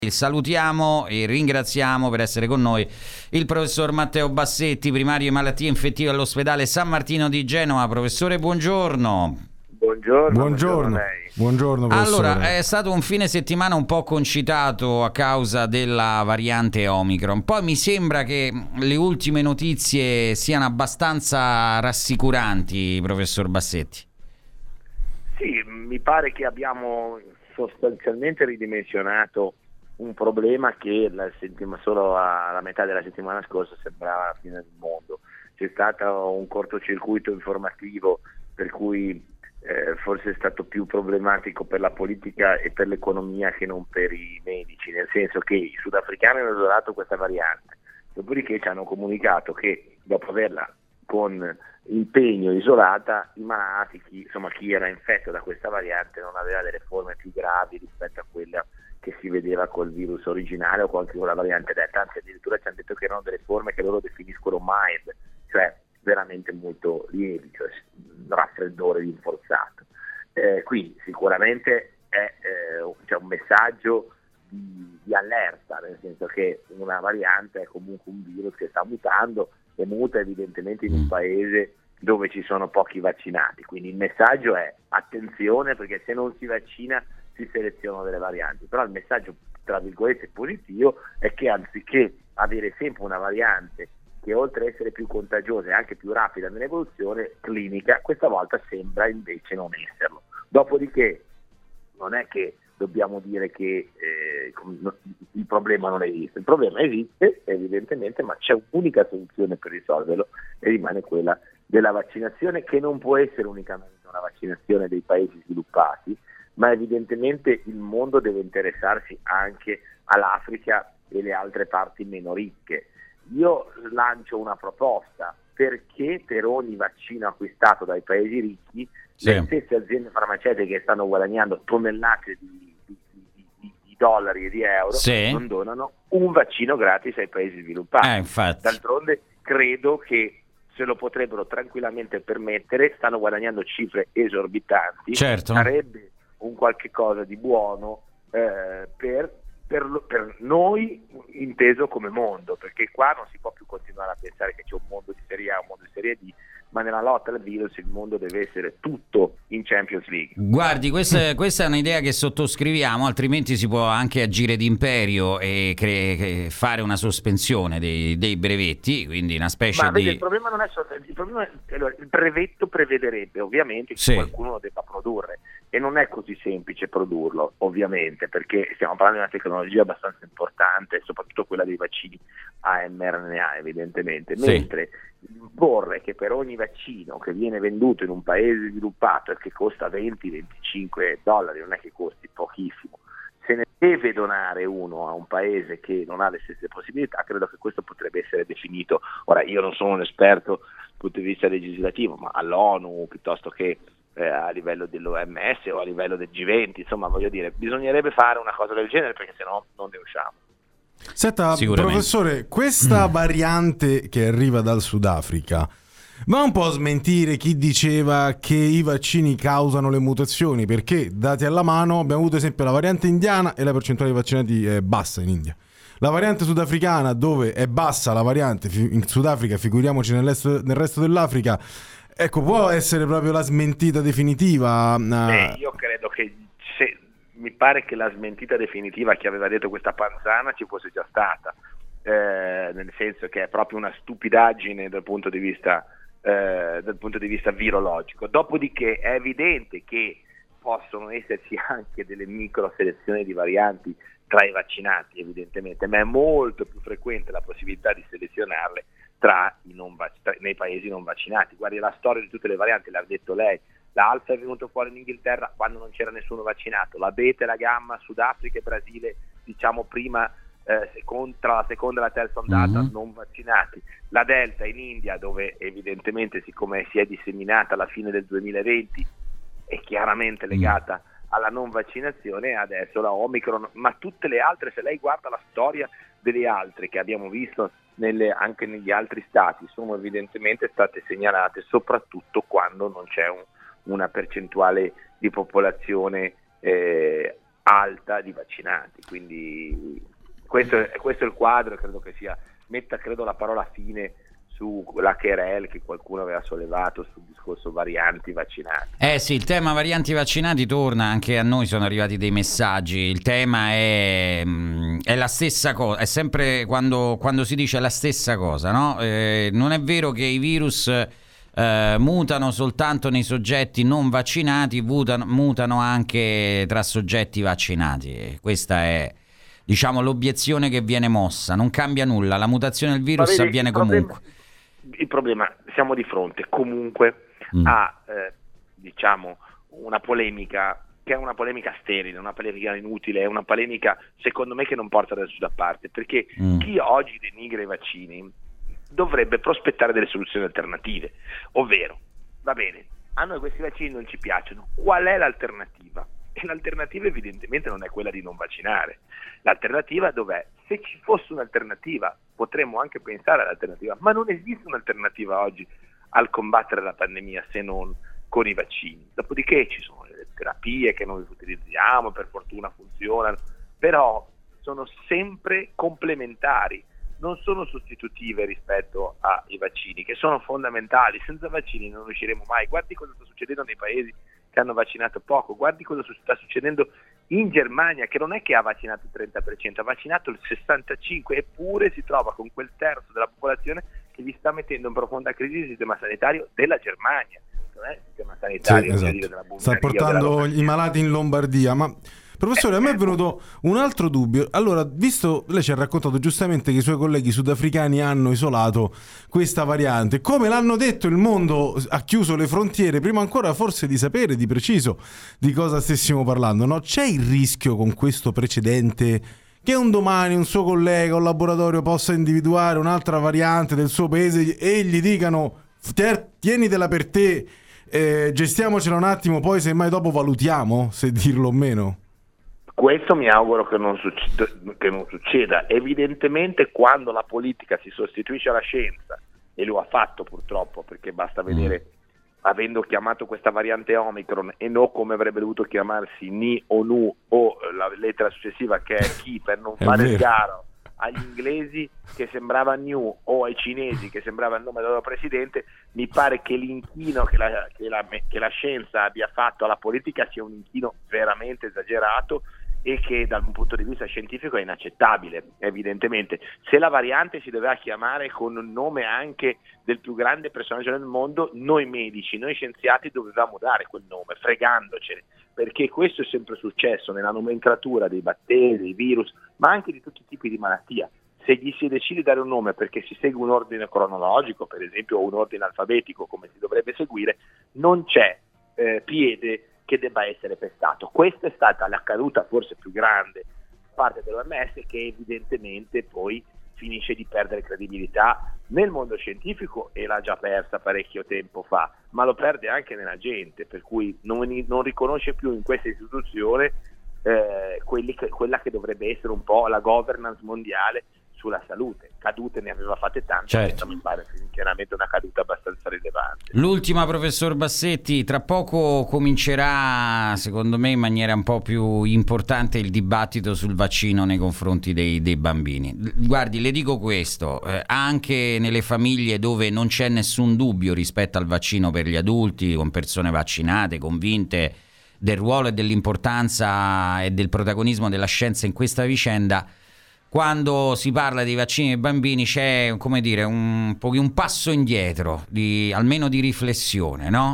Salutiamo e ringraziamo per essere con noi il professor Matteo Bassetti, primario di malattie infettive all'ospedale San Martino di Genova. Professore, buongiorno. Buongiorno a lei. Buongiorno, professore. Allora, è stato un fine settimana un po' concitato a causa della variante Omicron. Poi mi sembra che le ultime notizie siano abbastanza rassicuranti, professor Bassetti. Sì, mi pare che abbiamo sostanzialmente ridimensionato un problema che solo alla metà della settimana scorsa sembrava la fine del mondo. C'è stato un cortocircuito informativo per cui forse è stato più problematico per la politica e per l'economia che non per i medici, nel senso che i sudafricani hanno isolato questa variante, dopodiché ci hanno comunicato che dopo averla con impegno isolata, i malati, chi era infetto da questa variante non aveva delle forme più gravi rispetto a quella che si vedeva col virus originale o con la variante Delta, anzi addirittura ci hanno detto che erano delle forme che loro definiscono mild, cioè veramente molto lievi, cioè raffreddore rinforzato. Quindi sicuramente c'è un messaggio di allerta, nel senso che una variante è comunque un virus che sta mutando e muta evidentemente in un paese dove ci sono pochi vaccinati, quindi il messaggio è attenzione, perché se non si vaccina si selezionano delle varianti, però il messaggio tra virgolette positivo è che anziché avere sempre una variante che oltre a essere più contagiosa e anche più rapida nell'evoluzione clinica, questa volta sembra invece non esserlo. Dopodiché non è che dobbiamo dire che il problema non esiste, il problema esiste evidentemente, ma c'è un'unica soluzione per risolverlo e rimane quella della vaccinazione, che non può essere unicamente una vaccinazione dei paesi sviluppati, ma evidentemente il mondo deve interessarsi anche all'Africa e le altre parti meno ricche. Io lancio una proposta: perché per ogni vaccino acquistato dai paesi ricchi le stesse aziende farmaceutiche che stanno guadagnando tonnellate di dollari e di euro non donano un vaccino gratis ai paesi sviluppati? D'altronde credo che se lo potrebbero tranquillamente permettere, stanno guadagnando cifre esorbitanti, sarebbe un qualche cosa di buono per noi inteso come mondo, perché qua non si può più continuare a pensare che c'è un mondo di Serie A e un mondo di Serie D, ma nella lotta al virus il mondo deve essere tutto in Champions League. Guardi, questa è un'idea che sottoscriviamo, altrimenti si può anche agire d'imperio e fare una sospensione dei brevetti, quindi una specie di... Il problema non è solo il brevetto prevederebbe ovviamente che qualcuno lo debba produrre, e non è così semplice produrlo, ovviamente, perché stiamo parlando di una tecnologia abbastanza importante, soprattutto quella dei vaccini a mRNA, evidentemente, mentre imporre che per ogni vaccino che viene venduto in un paese sviluppato e che costa $20-25, non è che costi pochissimo, se ne deve donare uno a un paese che non ha le stesse possibilità, credo che questo potrebbe essere definito, ora io non sono un esperto dal punto di vista legislativo, ma all'ONU piuttosto che a livello dell'OMS o a livello del G20, insomma, voglio dire, bisognerebbe fare una cosa del genere, perché sennò non ne usciamo. Senta, professore, questa variante che arriva dal Sudafrica va un po' a smentire chi diceva che i vaccini causano le mutazioni, perché dati alla mano abbiamo avuto esempio la variante indiana e la percentuale di vaccinati è bassa in India. La variante sudafricana, dove è bassa la variante in Sudafrica, figuriamoci nel resto dell'Africa. Ecco, può essere proprio la smentita definitiva? Io credo che mi pare che la smentita definitiva che aveva detto questa panzana ci fosse già stata, nel senso che è proprio una stupidaggine dal punto di vista virologico. Dopodiché è evidente che possono esserci anche delle micro selezioni di varianti tra i vaccinati, evidentemente, ma è molto più frequente la possibilità di selezionarle nei paesi non vaccinati. Guardi, la storia di tutte le varianti l'ha detto lei. L'alfa è venuto fuori in Inghilterra quando non c'era nessuno vaccinato, la beta e la gamma Sudafrica e Brasile, diciamo prima, tra la seconda e la terza ondata non vaccinati, la delta in India, dove evidentemente, siccome si è disseminata alla fine del 2020, è chiaramente legata alla non vaccinazione, e adesso la Omicron, ma tutte le altre, se lei guarda la storia delle altre che abbiamo visto anche negli altri stati, sono evidentemente state segnalate soprattutto quando non c'è una percentuale di popolazione alta di vaccinati, quindi questo è il quadro, credo che metta la parola fine sulla querela che qualcuno aveva sollevato sul discorso varianti vaccinati. Sì, il tema varianti vaccinati torna, anche a noi sono arrivati dei messaggi, il tema è la stessa cosa, è sempre quando si dice la stessa cosa, no? Non è vero che i virus mutano soltanto nei soggetti non vaccinati, mutano anche tra soggetti vaccinati. Questa è, diciamo, l'obiezione che viene mossa. Non cambia nulla, la mutazione del virus avviene comunque. Il problema, siamo di fronte comunque a diciamo una polemica che è una polemica sterile, una polemica inutile, è una polemica secondo me che non porta da nessuna parte, perché chi oggi denigra i vaccini dovrebbe prospettare delle soluzioni alternative, ovvero, va bene, a noi questi vaccini non ci piacciono, qual è l'alternativa? E l'alternativa evidentemente non è quella di non vaccinare. L'alternativa dov'è? Se ci fosse un'alternativa potremmo anche pensare all'alternativa, ma non esiste un'alternativa oggi al combattere la pandemia se non con i vaccini. Dopodiché ci sono le terapie che noi utilizziamo, per fortuna funzionano, però sono sempre complementari, non sono sostitutive rispetto ai vaccini, che sono fondamentali. Senza vaccini non riusciremo mai. Guardi cosa sta succedendo nei paesi che hanno vaccinato poco, guardi cosa sta succedendo in Germania, che non è che ha vaccinato il 30%, ha vaccinato il 65%, eppure si trova con quel terzo della popolazione che gli sta mettendo in profonda crisi il sistema sanitario della Germania, non è il sistema sanitario della Bulgaria, sta portando i malati in Lombardia. Ma professore, a me è venuto un altro dubbio. Allora, visto, lei ci ha raccontato giustamente che i suoi colleghi sudafricani hanno isolato questa variante, come l'hanno detto, il mondo ha chiuso le frontiere, prima ancora forse di sapere di preciso di cosa stessimo parlando, no? C'è il rischio con questo precedente che un domani un suo collega, un laboratorio possa individuare un'altra variante del suo paese e gli dicano tienitela per te, gestiamocela un attimo, poi semmai dopo valutiamo se dirlo o meno? Questo mi auguro che non succeda. Evidentemente quando la politica si sostituisce alla scienza, e lo ha fatto purtroppo, perché basta vedere, avendo chiamato questa variante Omicron e non come avrebbe dovuto chiamarsi Ni o Nu o la lettera successiva che è Chi, per non fare il caro agli inglesi che sembrava New o ai cinesi che sembrava il nome del loro presidente, mi pare che l'inchino che la scienza abbia fatto alla politica sia un inchino veramente esagerato e che dal punto di vista scientifico è inaccettabile. Evidentemente, se la variante si doveva chiamare con un nome anche del più grande personaggio del mondo, noi medici, noi scienziati dovevamo dare quel nome, fregandocene, perché questo è sempre successo nella nomenclatura dei batteri, dei virus, ma anche di tutti i tipi di malattia. Se gli si decide di dare un nome perché si segue un ordine cronologico, per esempio, o un ordine alfabetico come si dovrebbe seguire, non c'è piede che debba essere pestato. Questa è stata la caduta forse più grande parte dell'OMS, che evidentemente poi finisce di perdere credibilità nel mondo scientifico, e l'ha già persa parecchio tempo fa, ma lo perde anche nella gente, per cui non riconosce più in questa istituzione quella che dovrebbe essere un po' la governance mondiale sulla salute. Cadute ne aveva fatte tante, certo. Mi pare sinceramente una caduta abbastanza rilevante. L'ultima, professor Bassetti, tra poco comincerà secondo me in maniera un po' più importante il dibattito sul vaccino nei confronti dei bambini. Guardi, le dico questo, anche nelle famiglie dove non c'è nessun dubbio rispetto al vaccino per gli adulti, con persone vaccinate, convinte del ruolo e dell'importanza e del protagonismo della scienza in questa vicenda, quando si parla di vaccini ai bambini c'è, come dire, un passo indietro, almeno di riflessione, no?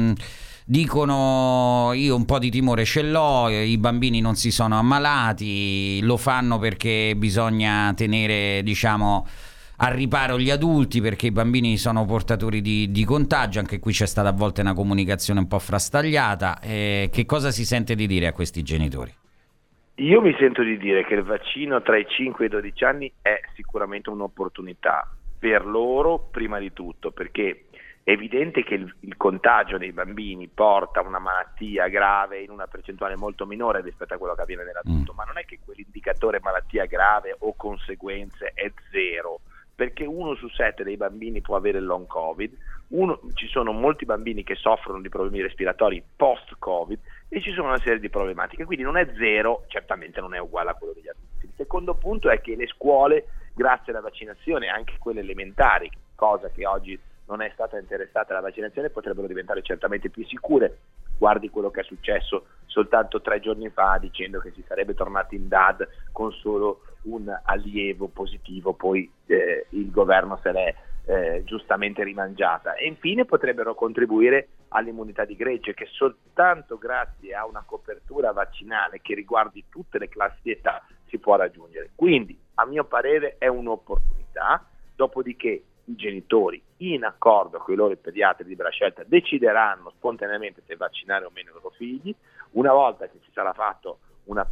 Dicono, io un po' di timore ce l'ho, i bambini non si sono ammalati, lo fanno perché bisogna tenere, diciamo, al riparo gli adulti, perché i bambini sono portatori di contagio. Anche qui c'è stata a volte una comunicazione un po' frastagliata. Che cosa si sente di dire a questi genitori? Io mi sento di dire che il vaccino tra i 5 e i 12 anni è sicuramente un'opportunità per loro, prima di tutto, perché è evidente che il contagio nei bambini porta a una malattia grave in una percentuale molto minore rispetto a quello che avviene nell'adulto, ma non è che quell'indicatore malattia grave o conseguenze è 0, perché 1 su 7 dei bambini può avere il long covid, ci sono molti bambini che soffrono di problemi respiratori post covid, e ci sono una serie di problematiche, quindi non è zero, certamente non è uguale a quello degli adulti. Il secondo punto è che le scuole, grazie alla vaccinazione, anche quelle elementari, cosa che oggi non è stata interessata alla vaccinazione, potrebbero diventare certamente più sicure. Guardi quello che è successo soltanto 3 giorni fa, dicendo che si sarebbe tornati in DAD con solo un allievo positivo, poi il governo se l'è giustamente rimangiata. E infine potrebbero contribuire all'immunità di gregge, che soltanto grazie a una copertura vaccinale che riguardi tutte le classi di età si può raggiungere. Quindi, a mio parere, è un'opportunità, dopodiché i genitori, in accordo con i loro pediatri di libera scelta, decideranno spontaneamente se vaccinare o meno i loro figli. Una volta che ci sarà fatto un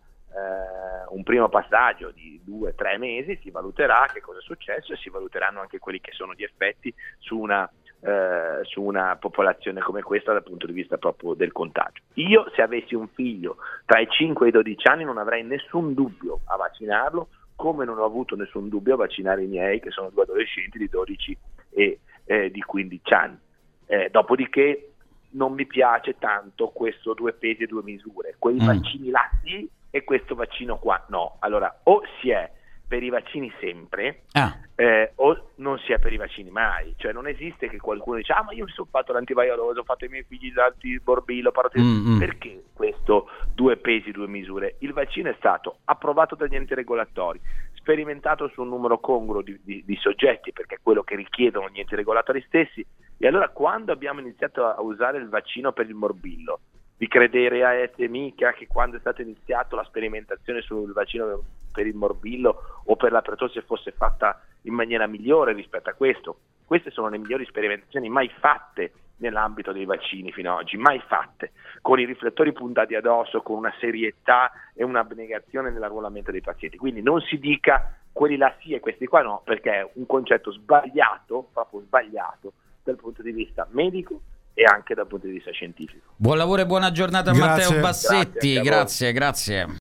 primo passaggio di 2-3 mesi, si valuterà che cosa è successo e si valuteranno anche quelli che sono gli effetti su una popolazione come questa dal punto di vista proprio del contagio. Io, se avessi un figlio tra i 5 e i 12 anni, non avrei nessun dubbio a vaccinarlo, come non ho avuto nessun dubbio a vaccinare i miei, che sono 2 adolescenti di 12 e di 15 anni. Dopodiché non mi piace tanto questo 2 pesi e 2 misure, quei vaccini là sì e questo vaccino qua no. Allora, o si è per i vaccini sempre o non si è per i vaccini mai. Cioè non esiste che qualcuno dice ma io mi sono fatto l'antivaioloso, ho fatto i miei figli l'antimorbillo, perché questo 2 pesi 2 misure? Il vaccino è stato approvato dagli enti regolatori, sperimentato su un numero congruo di soggetti, perché è quello che richiedono gli enti regolatori stessi. E allora, quando abbiamo iniziato a usare il vaccino per il morbillo, vi crederete mica che quando è stato iniziato la sperimentazione sul vaccino per il morbillo o per la pertosse fosse fatta in maniera migliore rispetto a questo? Queste sono le migliori sperimentazioni mai fatte nell'ambito dei vaccini fino ad oggi, mai fatte, con i riflettori puntati addosso, con una serietà e un'abnegazione nell'arruolamento dei pazienti. Quindi non si dica quelli là sì e questi qua no, perché è un concetto sbagliato, proprio sbagliato, dal punto di vista medico e anche dal punto di vista scientifico. Buon lavoro e buona giornata a Matteo Bassetti, grazie.